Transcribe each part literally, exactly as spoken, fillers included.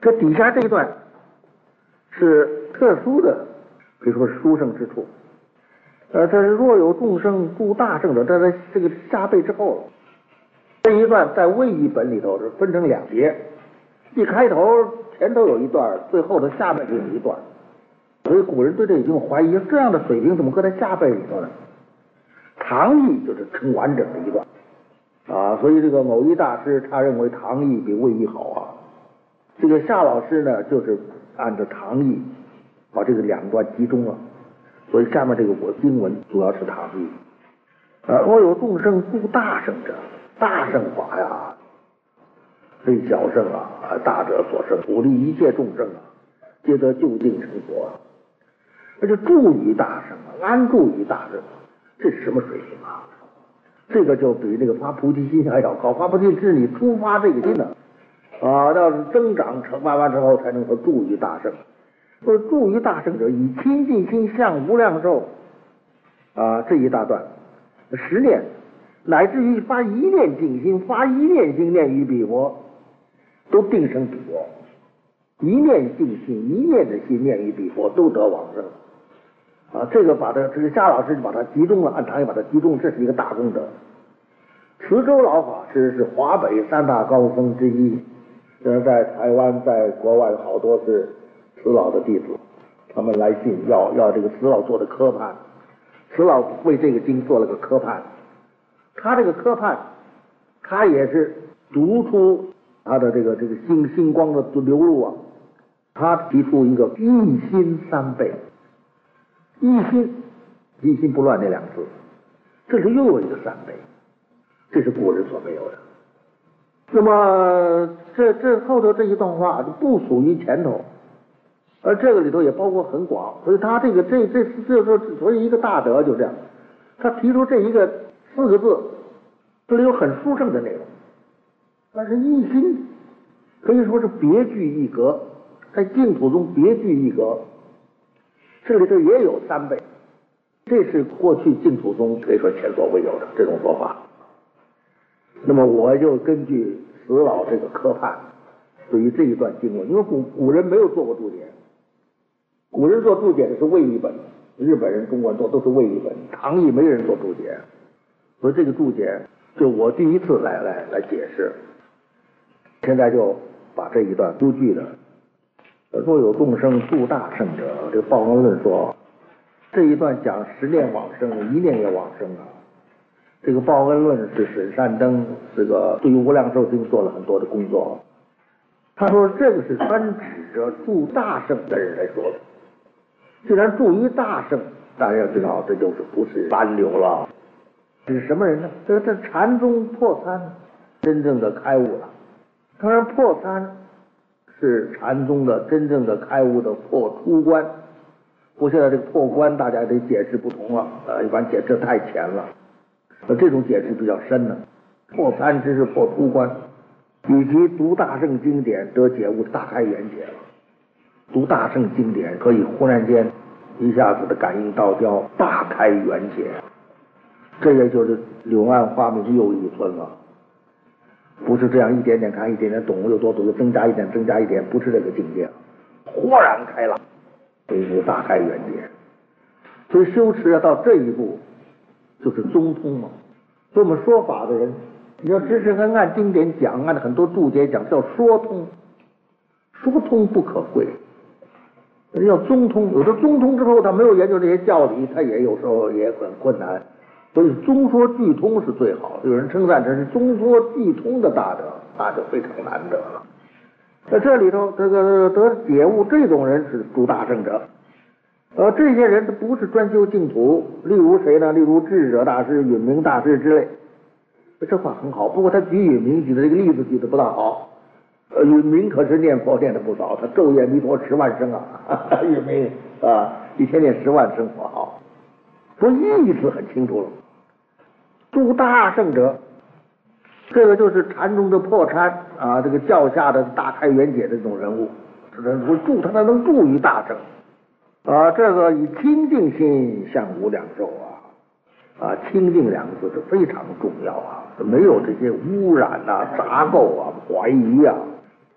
这底下这一段是特殊的，可以说是殊胜之处。呃，这是若有众生助大圣者，这在这个下辈之后了。这一段在魏译本里头是分成两节，一开头前头有一段，最后的下辈就有一段。所以古人对这已经怀疑，这样的水平怎么搁在下辈里头呢？唐译就是成完整的一段啊，所以这个偶一大师他认为唐译比魏译好啊。这个夏老师呢，就是按照唐译把这个两段集中了，所以下面这个我经文主要是唐译。啊，若有众生助大圣者，大圣法呀，非小圣啊，大者所生，鼓励一切众生啊，皆得就近成佛啊。而且助于大圣啊，安住于大圣，这是什么水平啊？这个就比那个发菩提心还要高。发菩提心是你出发这个心呢，啊，要是增长成慢慢之后，才能说助于大圣。说助于大圣者，以清净心向无量寿啊，这一大段十念，乃至于发一念净心，发一念心念于彼佛，都定生彼国。一念净心，一念的心念于彼佛，都得往生。啊，这个把它这个夏老师就把它集中了，按唐译把它集中，这是一个大功德。慈州老法师是华北三大高僧之一，现在在台湾在国外好多是慈老的弟子，他们来信要要这个慈老做的科判，慈老为这个经做了个科判，他这个科判他也是读出他的这个这个星星光的流露啊，他提出一个一心三倍，一心一心不乱这两字，这里又有一个三倍，这是古人所没有的。那么这这后头这一段话就不属于前头，而这个里头也包括很广，所以他这个这这这说所以一个大德就这样，他提出这一个四个字，这里有很殊胜的内容，但是一心可以说是别具一格，在净土中别具一格。这里头也有三倍，这是过去净土中可以说前所未有的这种说法。那么我就根据慈老这个科判，对于这一段经文，因为古古人没有做过注解，古人做注解的是魏译本，日本人、中国人做都是魏译本，唐译没人做注解，所以这个注解就我第一次来来来解释。现在就把这一段出句的若有众生助大圣者，这个报恩论说这一段讲十念往生，一念也往生啊。这个报恩论是沈善登这个对于无量寿经做了很多的工作，他说这个是专指着助大圣的人来说的。既然助于大圣，大家要知道这就是不是凡流了，这是什么人呢？这这禅宗破参，真正的开悟了。当然破参是禅宗的真正的开悟的破出关，不过现在这个破关大家得解释不同了，呃，一般解释太浅了，呃，这种解释比较深了。破参之是破出关，以及读大圣经典得解悟，大开眼界了。读大圣经典可以忽然间一下子的感应道交，大开眼界，这也就是柳暗花明又一村了。不是这样一点点看，一点点懂，又多读，又增加一点，增加一点，不是这个境界，豁然开朗，所以是大开眼界。所以修持要到这一步，就是宗通嘛。所以我们说法的人，你要知识跟按经典讲，按很多注解讲，叫说通，说通不可贵，要宗通。有的宗通之后，他没有研究这些教理，他也有时候也很困难。所以宗说俱通是最好的，有人称赞这是宗说俱通的大德，那就非常难得了。在这里头，这个得解悟这种人是诸大圣者，而这些人不是专修净土，例如谁呢？例如智者大师、允明大师之类。这话很好，不过他举允明举的这个例子举的不大好。呃，允明可是念佛念的不少，他昼夜弥陀十万声啊，允明啊，一天念十万声佛号。说意思很清楚了。诸大圣者，这个就是禅宗的破参啊，这个教下的大开圆解的这种人物，这人会助他，他能助于大圣啊。这个以清净心向无量寿啊，啊，清净两个字是非常重要啊，没有这些污染啊、杂垢啊、怀疑啊，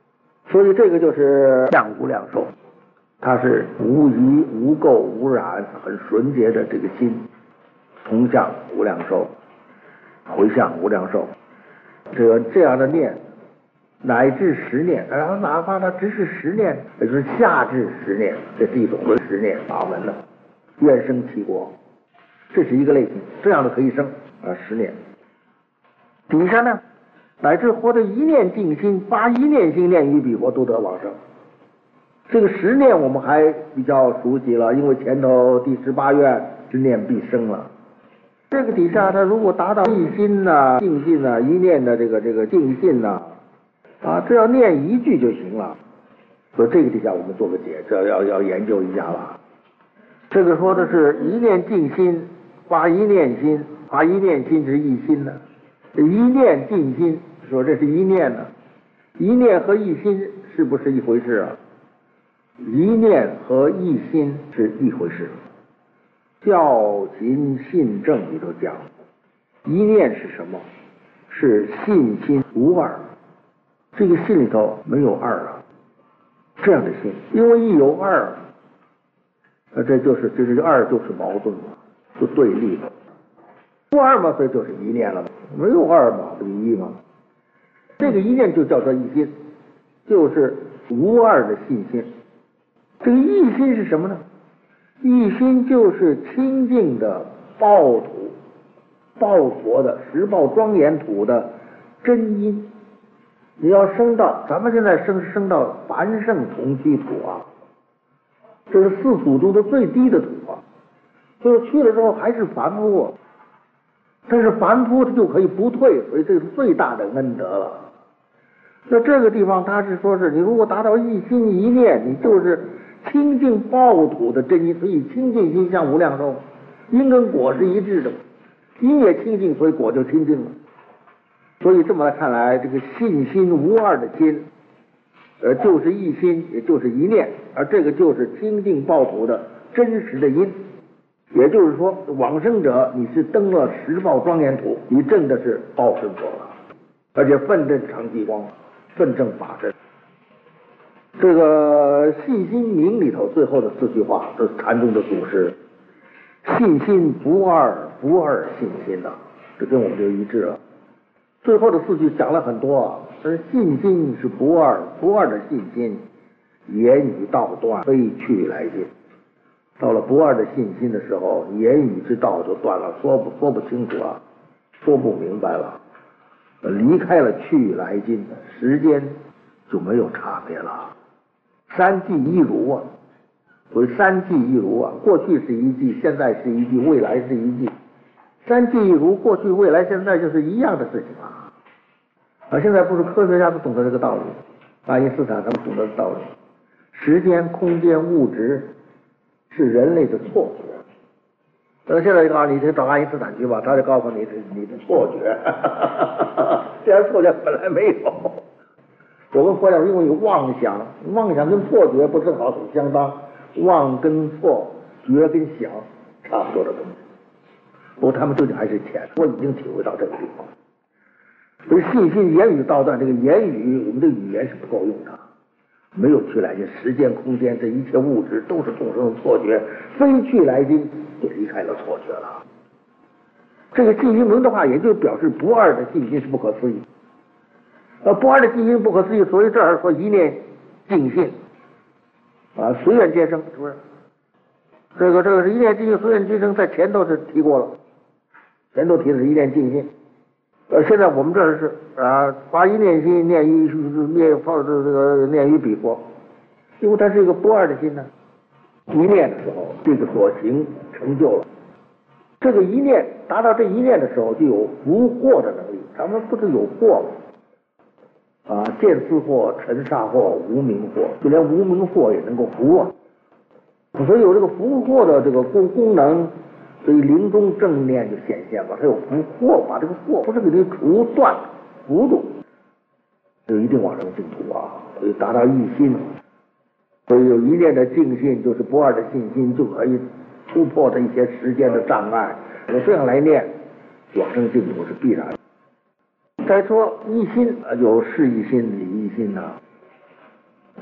所以这个就是向无量寿，它是无疑无垢无染，很纯洁的这个心，同向无量寿，回向无量寿。这个这样的念，乃至十念，然后哪怕它只是十念，也就是下至十念，这是一种的十念法门了。愿生其国，这是一个类型，这样的可以生啊十念。底下呢，乃至活的一念净心，发一念心念于彼国，都得往生。这个十念我们还比较熟悉了，因为前头第十八愿十念必生了。这个底下他如果达到一心呐、净心呐、一念的这个这个净心呐，啊，这要念一句就行了。所以这个底下我们做个解，这要要研究一下了。这个说的是一念净心，发一念心，发一念心是一心呢。一念净心，说这是一念呢，一念和一心是不是一回事啊？一念和一心是一回事。教勤信正里头讲，一念是什么？是信心无二。这个心里头没有二啊，这样的心，因为一有二，呃，这就是这是二就是矛盾嘛，就对立了。无二嘛，所以就是一念了嘛，没有二嘛，不一嘛。这个一念就叫做一心，就是无二的信心。这个一心是什么呢？一心就是清净的报土，报佛的十报庄严土的真因。你要升到，咱们现在升升到凡圣同居土啊，这是四土中的最低的土啊，就是去了之后还是凡夫啊。但是凡夫他就可以不退，所以这是最大的恩德了。那这个地方他是说是你如果达到一心一念，你就是清净报土的真因，所以清净心向无量寿，因跟果是一致的，因也清净，所以果就清净了。所以这么来看来，这个信心无二的心，呃，就是一心，也就是一念，而这个就是清净报土的真实的因。也就是说，往生者你是登了十报庄严土，你证的是报身佛了，而且奋证常寂光，奋证法身。这个信心明里头最后的四句话，这是禅宗的祖师，信心不二，不二信心呐、啊，这跟我们就一致了。最后的四句讲了很多啊，但是信心是不二，不二的信心，言语道断，非去来进。到了不二的信心的时候，言语之道就断了，说不说不清楚了，说不明白了，离开了去来进，时间就没有差别了。三际一如啊，所以三际一如啊，过去是一际，现在是一际，未来是一际。三际一如，过去、未来、现在就是一样的事情啊！啊，现在不是科学家都懂得这个道理，爱因斯坦他们懂得道理。时间、空间、物质是人类的错觉。那现在就告诉你，去找爱因斯坦去吧，他就告诉你是你的错觉。这样错觉本来没有。我们佛教因为有妄想，妄想跟错觉不正好很相当，妄跟错，觉跟想差不多的东西。不过他们究竟还是浅，我已经体会到这个地方。所以信心言语道断，这个言语我们的语言是不够用的，没有去来经，时间空间这一切物质都是众生的错觉，非去来经就离开了错觉了。这个信心文的话，也就表示不二的信心是不可思议。呃，不二的信心不可思议，所以这儿说一念净信啊，随缘皆生，是不是？这个这个是一念净心，随缘皆生，在前头是提过了。前头提的是一念净心，呃，现在我们这儿是啊，发一念心，念于念放这这个念于彼佛，因为它是一个不二的心呢。一念的时候，这个所行成就了。这个一念达到这一念的时候，就有伏惑的能力。咱们不是有惑吗？啊，见思惑、尘沙惑、无明惑，就连无明惑也能够伏啊。所以有这个伏惑的这个功功能。所以临终正念就显现了，它有伏惑，把这个惑不是给你除断幅度，就一定往生净土啊！所以达到一心，所以有一念的净信，就是不二的信心，就可以突破这一些时间的障碍。我这样来念，往生净土是必然的。再说一心，有事一心、理一心呐、啊。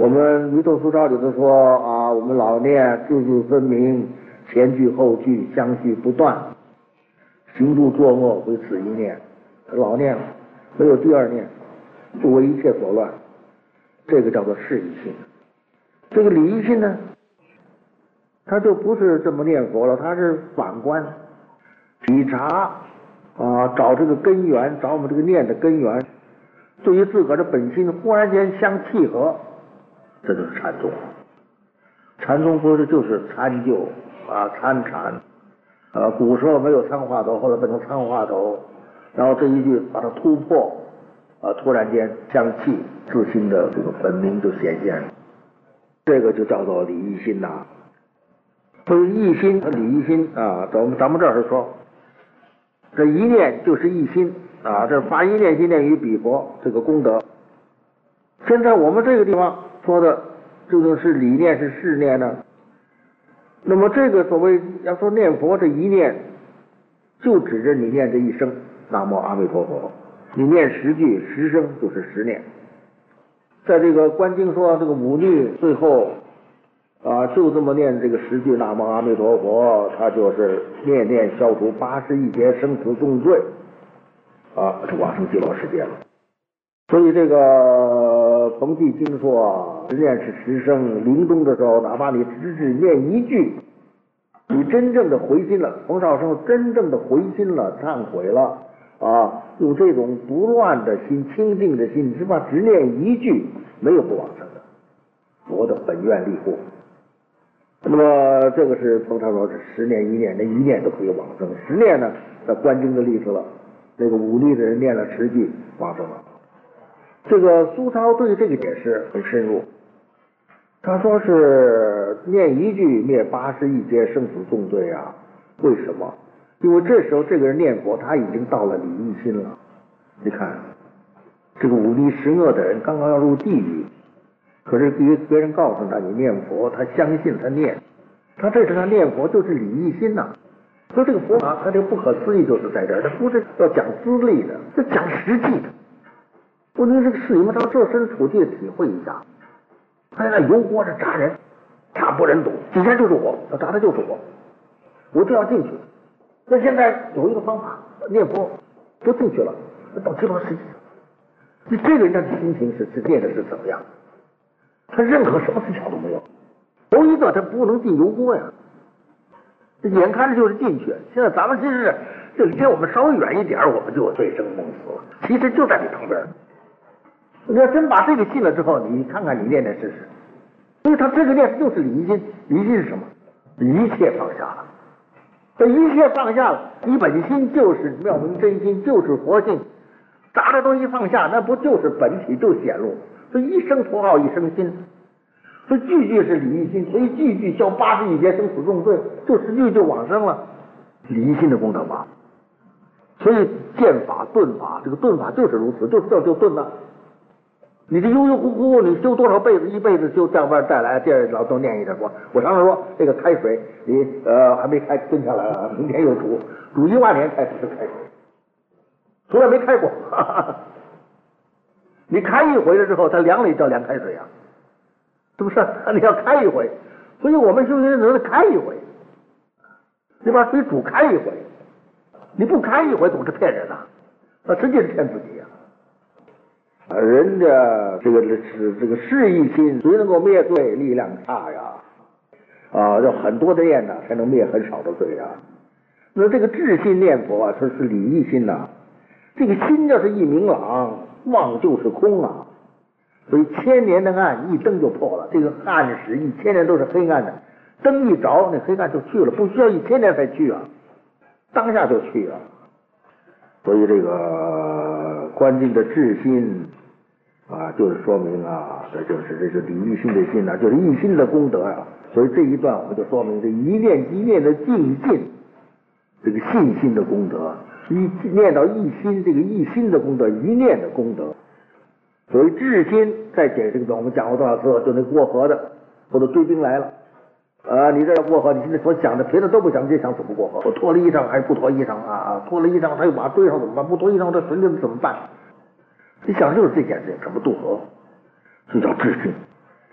我们弥陀俗招里头说啊，我们老念字字分明，前句后句相续不断，行住坐卧为此一念，老念没有第二念，不为一切所乱，这个叫做事一心。这个理一心呢，他就不是这么念佛了，他是反观体察啊，找这个根源，找我们这个念的根源，对于自个儿的本心忽然间相契合，这就是禅宗。禅宗不是就是参就啊，参禅，呃，古时候没有参话头，后来变成参话头，然后这一句把它突破，啊，突然间相契，自心的这个本名就显现了，这个就叫做理一心呐、啊。所以一心和理一心啊，咱们咱们这儿是说，这一念就是一心啊，这发一念心念于彼佛这个功德。现在我们这个地方说的究竟是理念是事念呢？那么这个所谓要说念佛这一念，就指着你念这一声南无阿弥陀佛，你念十句十声就是十念。在这个观经说这个忤逆最后啊，就这么念这个十句南无阿弥陀佛，他就是念念消除八十一劫生死重罪啊，这往生极乐世界了。所以这个冯骥经说，十念是十声，临终的时候，哪怕你只只念一句，你真正的回心了，冯绍生真正的回心了，忏悔了啊，用这种不乱的心、清净的心，只怕只念一句，没有不往生的，佛的本愿力护。那么这个是冯绍说是十念一念，那一念都可以往生。十念呢，在观经的例子了，那个忤逆的人念了十句往生了。这个苏超对这个解释很深入，他说是念一句灭八十一劫生死重罪啊。为什么？因为这时候这个人念佛，他已经到了理一心了。你看，这个忤逆十恶的人刚刚要入地狱，可是别别人告诉他你念佛，他相信他念，他这时他念佛就是理一心呐、啊。所以这个佛法他这个不可思议就是在这儿，他不是要讲资历的，是讲实际的。不能这个事你们到设身处地的体会一下，他在那油锅着炸人，惨不忍睹，底下就是我，要炸的就是我，我就要进去。那现在有一个方法，念佛不进去了，到极乐世界。你这个人的心情是是念的是怎么样？他任何什么技巧都没有。头一个他不能进油锅呀，这眼看着就是进去。现在咱们真是这离我们稍微远一点，我们就醉生梦死了。其实就在你旁边。你要真把这个信了之后，你看看你念念试试。所以他这个念就是理心，理心是什么？一切放下了。这一切放下了，你本心就是妙明真心，就是佛性。杂的东西放下，那不就是本体就显露？所以一生佛号一生心，所以句句是理一心，所以句句消八十一劫生死重罪，就十句就往生了，理一心的功德嘛。所以剑法顿法，这个顿法就是如此，就是这就顿了。你这悠悠乎乎，你修多少辈子，一辈子就这边再来，这老都念一点说。我常常说，这个开水，你呃还没开，蹲下来了，明天又煮，煮一万年才是开水，从来没开过。哈哈，你开一回了之后，它凉了也叫凉开水啊，是不是？你要开一回，所以我们修行人只能开一回，你把水煮开一回，你不开一回总是骗人呐、啊，那实际是骗自己啊。啊，人家这个是这个事一心，谁能够灭罪？力量差呀！啊，要很多的念呢，才能灭很少的罪啊。那这个智心念佛啊，它是理一心呐、啊。这个心要是一明朗，妄就是空啊。所以千年的暗一灯就破了。这个暗时一千年都是黑暗的，灯一着，那黑暗就去了，不需要一千年才去啊，当下就去啊。所以这个观经的智心啊，就是说明啊，这就是这是理一心的心啊，就是一心的功德啊。所以这一段我们就说明这一念一念的精进，这个信心的功德，一念到一心，这个一心的功德，一念的功德。所以智心再解这个，我们讲过多少次，就那过河的或者追兵来了。啊，你这要过河，你现在所想的别的都不想，就想怎么过河。我脱了衣裳还是不脱衣裳啊？脱了衣裳他又把追上怎么办？不脱衣裳他绳子怎么办？你想就是这件事情，怎么渡河？这叫智心。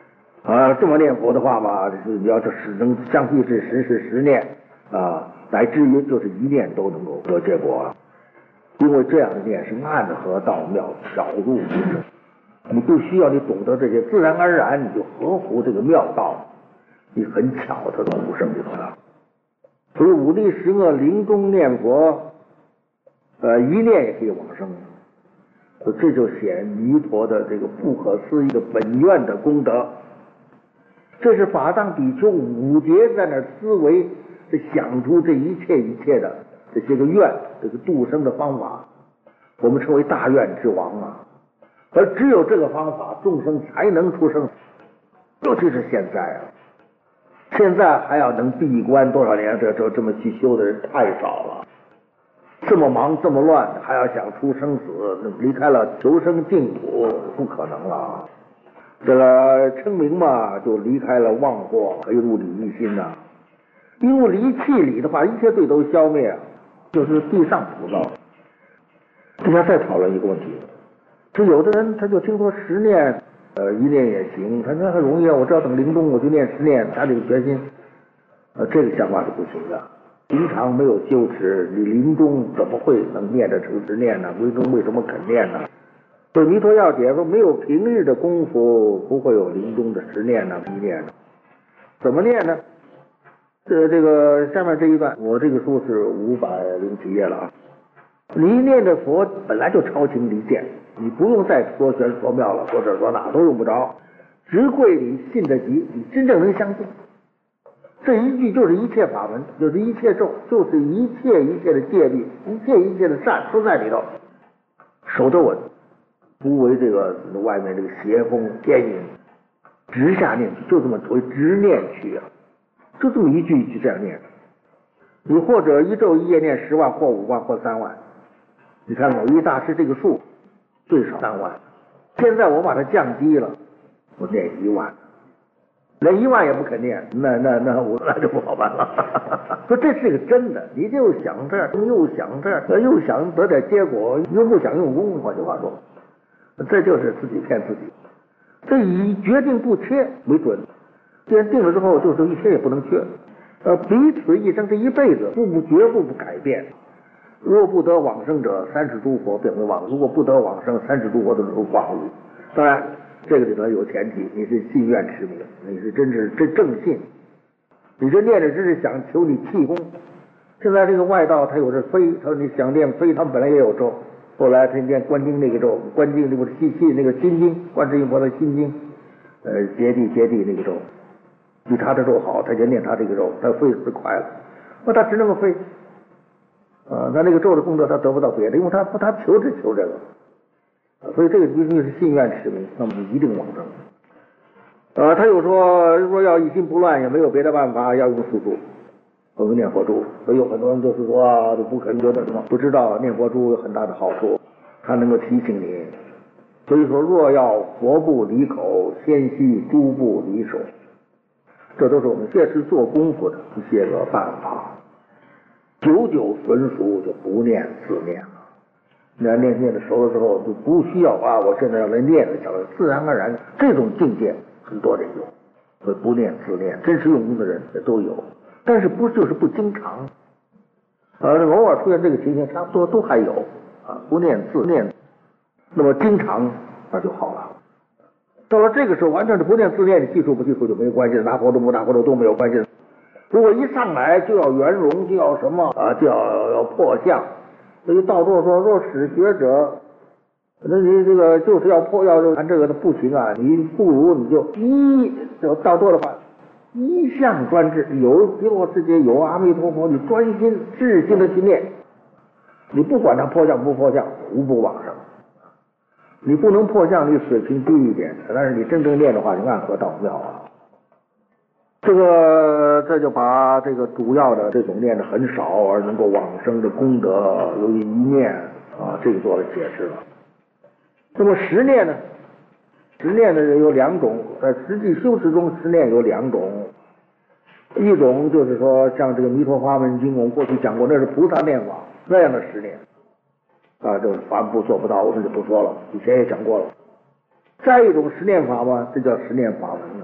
啊，这么念佛的话嘛，就是你要是使能相继是十是十念啊，乃至于就是一念都能够得结果了。因为这样的念是暗合道妙，巧入无声。你不需要你懂得这些，自然而然你就合乎这个妙道，你很巧的入圣就得了。所以五力十恶临终念佛，呃，一念也可以往生。这就显弥陀的这个不可思议的本愿的功德。这是法藏比丘五劫在那思维，想出这一切一切的这些个愿，这个度生的方法，我们称为大愿之王啊。而只有这个方法，众生才能出生。尤其是现在啊，现在还要能闭关多少年？这这这么去修的人太少了。这么忙这么乱，还要想出生死，离开了求生净土，不可能了。这个称名嘛，就离开了妄惑，可以入理一心呐、啊。一入离气理的话，一切罪都消灭、啊，就是地上菩萨。大家再讨论一个问题，就有的人他就听说十念，呃，一念也行，他说很容易啊，我只要等临终我就念十念，他这个决心，呃，这个想法是不行的。平常没有修持，你临终怎么会能念得成十念呢？临终为什么肯念呢？所以弥陀要解说，没有平日的功夫，不会有临终的十念呢、一念呢。怎么念呢？这这个下面这一段，我这个书是五百零几页了啊。你念的佛本来就超情离见，你不用再说玄说妙了，说这说那都用不着，只贵你信得急，你真正能相信。这一句就是一切法门，就是一切咒，就是一切一切的戒律，一切一切的善都在里头，守得稳，不为这个外面这个邪风牵引，直下念去，就这么为直念去啊，就这么一句一句这样念。你或者一咒一夜念十万，或五万，或三万。你看某一大师这个数最少三万，现在我把它降低了，我念一万。连一万也不肯念，那那那我那就不好办了。说这是个真的，你就想这儿，又想这儿，又想得点结果，又不想用功。换句话说，这就是自己骗自己。这以决定不缺为准，既然定了之后，就是一切也不能缺。呃，彼此一生这一辈子，不不绝不不改变。若不得往生者，三世诸佛变为妄；如果不得往生，三世诸佛都是妄物。当然。这个里头有前提，你是信愿持名，你是真是真正信，你这念着只是想求你气功。现在这个外道他有这飞，他说你想念飞，他们本来也有咒，后来他念观经那个咒，观经那个气气那个心经，观世音菩萨心经，呃，接地接地那个咒，比他的咒好，他就念他这个咒，他飞飞快了，那他只能够飞，啊，他那个咒的功德他得不到别的，因为他他求只求这个。所以这个一定是信愿持名，那么一定往生。呃，他又说，说要一心不乱，也没有别的办法，要用速度，我们念佛珠。所以有很多人就是说啊，就不肯觉得什么，不知道念佛珠有很大的好处，它能够提醒你。所以说，若要佛不离口，先须珠不离手，这都是我们切实做功夫的一些个办法。久久纯熟，就不念自念了。你要念念的熟了之后，就不需要啊！我现在要来念了，讲自然而然，这种境界很多人有，所以不念自念，真实用功的人也都有，但是不就是不经常，呃，偶尔出现这个情形，差不多都还有啊，不念自念，那么经常那就好了。到了这个时候，完全是不念自念，你记住不记住就没关系，拿活动不拿活动都没有关系。如果一上来就要圆融，就要什么啊，就要要破相。所以道座说，若使学者，那你这个就是要破，要谈这个的不行啊，你不如你就一就道座的话，一向专制，有极乐世界，有阿弥陀佛，你专心致心的去念，你不管他破相不破相，无不往生。你不能破相，你水平低一点，但是你真正念的话，你暗合道妙啊。这个这就把这个主要的这种念的很少而能够往生的功德，由于一念啊，这个做了解释了。那么十念呢？十念呢有两种，在实际修持中，十念有两种。一种就是说，像这个《弥陀法门经》，我们过去讲过，那是菩萨念法那样的十念啊，这个凡夫做不到，我们就不说了，以前也讲过了。再一种十念法嘛，这叫十念法门了。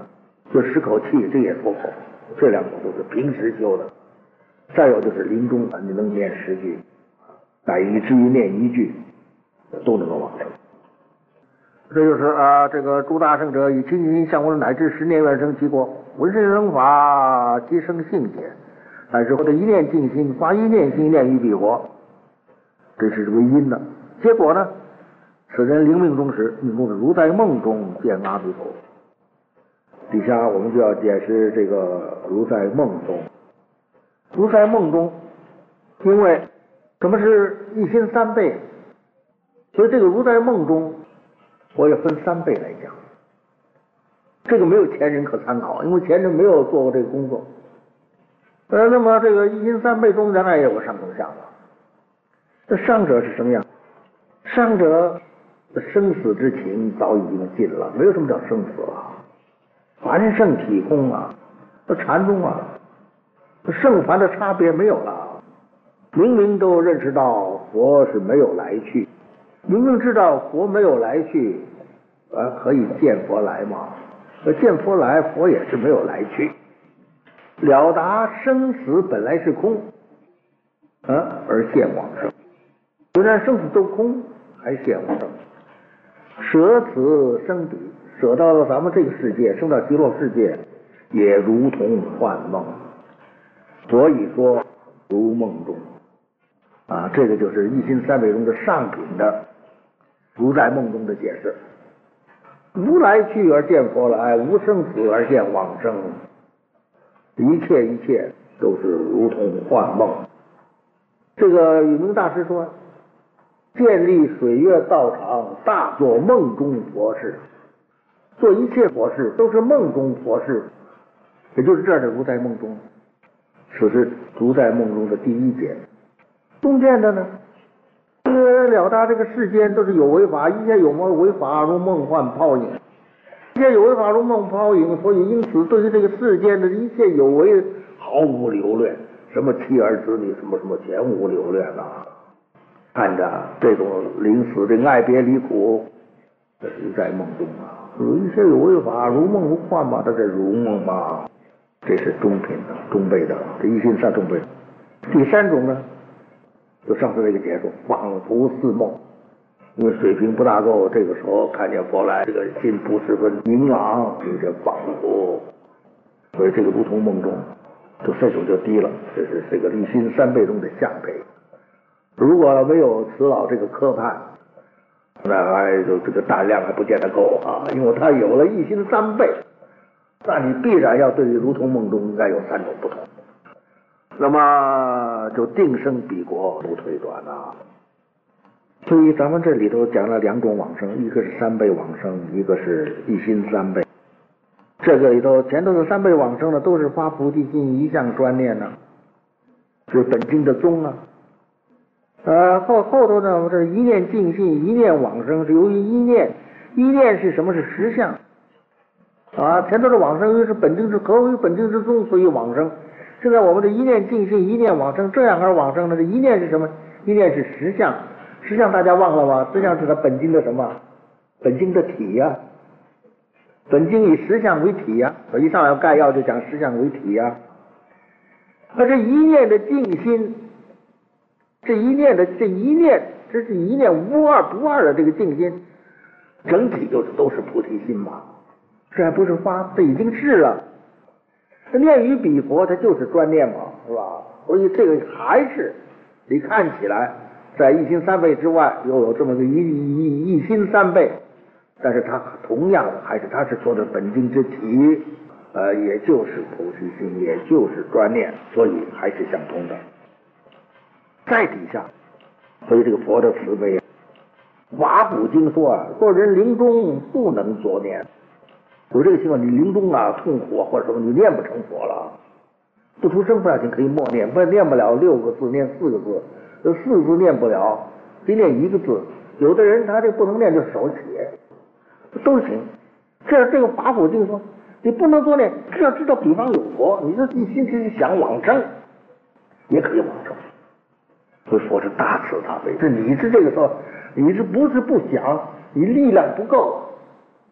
就十口气，这也说口，这两口都是平时修的。再有就是临终啊，你能念十句，乃以至于念一句，都能够往生。这就是啊，这个诸大圣者以清净心向我乃至十念愿生其国，闻是生法，即生性解。但是我的一念净心，发一念心念于彼国，这是为因的。结果呢，此人临命终时，命中如在梦中见阿弥陀佛。底下我们就要解释这个如在梦中。如在梦中，因为什么是一心三倍，所以这个如在梦中，我也分三倍来讲。这个没有前人可参考，因为前人没有做过这个工作。呃，那么这个一心三倍中，当然也有个上中下了。这上者是什么样？上者的生死之情早已经尽了，没有什么叫生死了。凡圣体空啊，这禅宗啊，圣凡的差别没有了。明明都认识到佛是没有来去，明明知道佛没有来去，呃，可以见佛来嘛？呃，见佛来，佛也是没有来去。了达生死本来是空，啊，而现往生。虽然生死都空，还现往生。舍此生彼，舍到了咱们这个世界，升到极乐世界，也如同幻梦。所以说如梦中啊，这个就是一心三昧中的上品的如在梦中的解释。无来去而见佛来，无生死而见往生，一切一切都是如同幻梦。这个宇明大师说，建立水月道场，大做梦中佛事，做一切佛事都是梦中佛事，也就是这儿的如在梦中。此是如在梦中的第一节。中间的呢，这个了达这个世间都是有为法，一切有为法如梦幻泡影，一切有为法如梦泡影，所以因此对于这个世间的一切有为毫无留恋，什么妻儿子女什么什么全无留恋啊。看着这种临死这个爱别离苦，这是在梦中啊。一切有为法如梦如幻嘛，它是如梦嘛。这是中品的中辈的，这一心三中辈。第三种呢，就上次这个解说，仿佛似梦，因为水平不大够，这个时候看见佛来，这个心不十分明朗，有些仿佛，所以这个如同梦中，就这种就低了，这是这个一心三倍中的下辈。如果没有慈老这个科判，那还就这个胆量还不见得够啊，因为他有了一心三倍。那你必然要对于如同梦中应该有三种不同，那么就定生彼国不退转啊。所以咱们这里头讲了两种往生，一个是三倍往生，一个是一心三倍。这个里头前头的三倍往生呢，都是发菩提心一向专念呢，是本经的宗啊。呃，后后头呢，这一念净信，一念往生，是由于一念，一念是什么？是实相。啊，前头的往生是本经之何为本经之宗，所以往生。现在我们的一念净信，一念往生，这样而往生呢？这一念是什么？一念是实相，实相大家忘了吗？实相是它本经的什么？本经的体呀、啊。本经以实相为体呀、啊，一上来概要就讲实相为体呀、啊。那这一念的净心，这一念的这一念，这是一念无二不二的这个净心，整体就是都是菩提心嘛。这还不是发，这已经是了。这念于彼佛，它就是专念嘛，是吧？所以这个还是你看起来在一心三倍之外，又有这么个一一一心三倍，但是它同样的还是它是说的本经之体，呃，也就是菩提心，也就是专念，所以还是相通的。再底下，所以这个佛的慈悲，华古经说啊，说人临终不能作念。有这个情况，你临终啊痛苦或者什么，你念不成佛了，不出声不要紧，可以默念，不念不了六个字，念四个字，这四字念不了，得念一个字。有的人他这不能念就手写，都行。这这个法普经说，你不能作念，只要知道彼方有佛，你这一心只是想往生，也可以往生。所以说是大慈大悲，这你是这个时候，你是不是不想，你力量不够。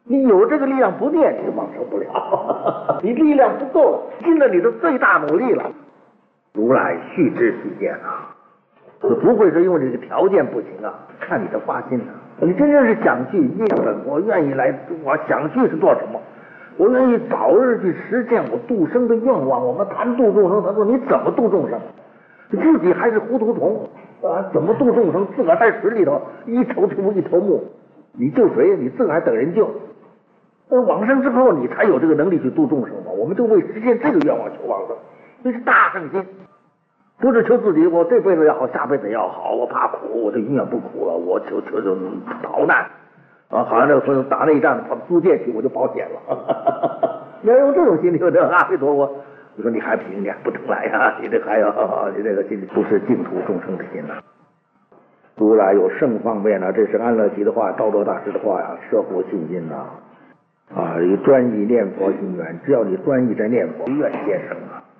你有这个力量不念，你往生不了。你力量不够了，尽了你的最大努力了。如来须知须见啊，不会是因为这个条件不行啊，看你的发心啊。你真正是想去因本，我愿意来，我想去是做什么？我愿意早日去实现我度生的愿望。我们谈度众生，他说你怎么度众生？你自己还是糊涂虫啊？怎么度众生？自个儿在水里头一头土一头木，你救谁？你自个儿还等人救？那往生之后，你才有这个能力去度众生嘛。我们就为实现这个愿望求往生，这是大圣心，不是求自己我这辈子要好，下辈子要好，我怕苦，我就永远不苦了，我求求求逃难啊！好像这个朋友打内战跑租界去，我就保险了。你要用这种心理，这阿弥陀佛，我说你还凭你不能来呀、啊？你这还要你这个心里不是净土众生的心呐、啊。如来有圣方便呐、啊，这是安乐集的话，道德大师的话呀，摄护信心呐、啊。啊，有专一念佛心愿，只要你专一在念佛，愿见生啊。